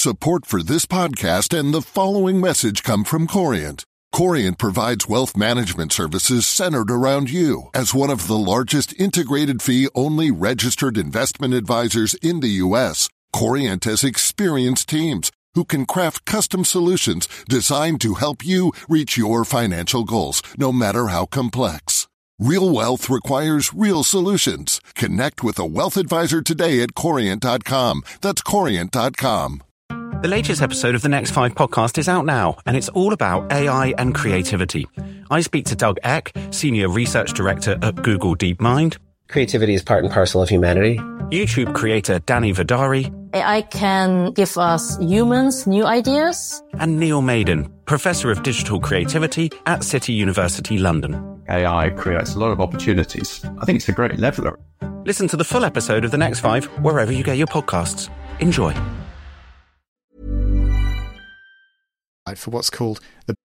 Support for this podcast and the following message come from Corient. Corient provides wealth management services centered around you. As one of the largest integrated fee-only registered investment advisors in the U.S., Corient has experienced teams who can craft custom solutions designed to help you reach your financial goals, no matter how complex. Real wealth requires real solutions. Connect with a wealth advisor today at Corient.com. That's Corient.com. The latest episode of the Next 5 podcast is out now, and it's all about AI and creativity. I speak to Doug Eck, Senior Research Director at Google DeepMind. Creativity is part and parcel of humanity. YouTube creator Danny Vidari. AI can give us humans new ideas. And Neil Maiden, Professor of Digital Creativity at City University London. AI creates a lot of opportunities. I think it's a great leveler. Listen to the full episode of The Next 5 wherever you get your podcasts. Enjoy. For what's called the...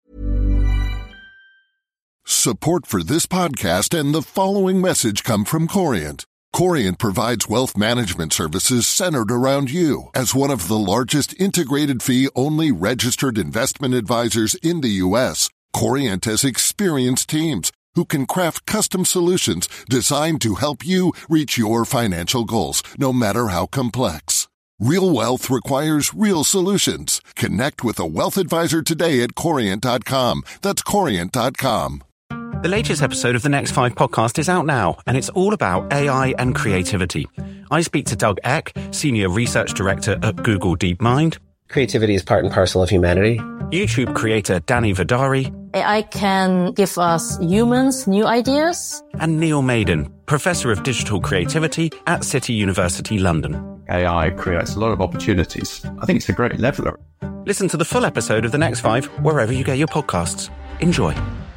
Support for this podcast and the following message come from Corient. Corient provides wealth management services centered around you. As one of the largest integrated fee-only registered investment advisors in the U.S., Corient has experienced teams who can craft custom solutions designed to help you reach your financial goals, no matter how complex. Real wealth requires real solutions. Connect with a wealth advisor today at Corient.com. That's Corient.com. The latest episode of the Next 5 podcast is out now, and it's all about AI and creativity. I speak to Doug Eck, Senior Research Director at Google DeepMind. Creativity is part and parcel of humanity. YouTube creator Danny Vidari. AI can give us humans new ideas. And Neil Maiden, Professor of Digital Creativity at City University London. AI creates a lot of opportunities. I think it's a great leveler. Listen to the full episode of The Next 5 wherever you get your podcasts. Enjoy.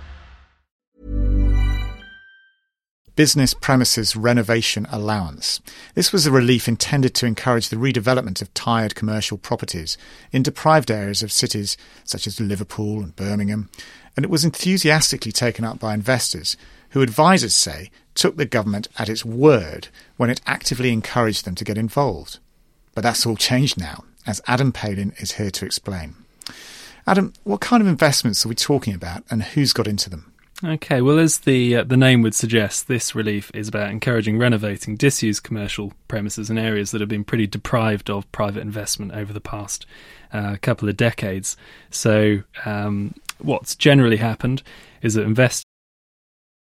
Business Premises Renovation Allowance. This was a relief intended to encourage the redevelopment of tired commercial properties in deprived areas of cities such as Liverpool and Birmingham, and it was enthusiastically taken up by investors who, advisors say, took the government at its word when it actively encouraged them to get involved. But that's all changed now, as Adam Palin is here to explain. Adam, what kind of investments are we talking about and who's got into them? Okay, well, as the name would suggest, this relief is about encouraging renovating disused commercial premises in areas that have been pretty deprived of private investment over the past couple of decades. So what's generally happened is that investors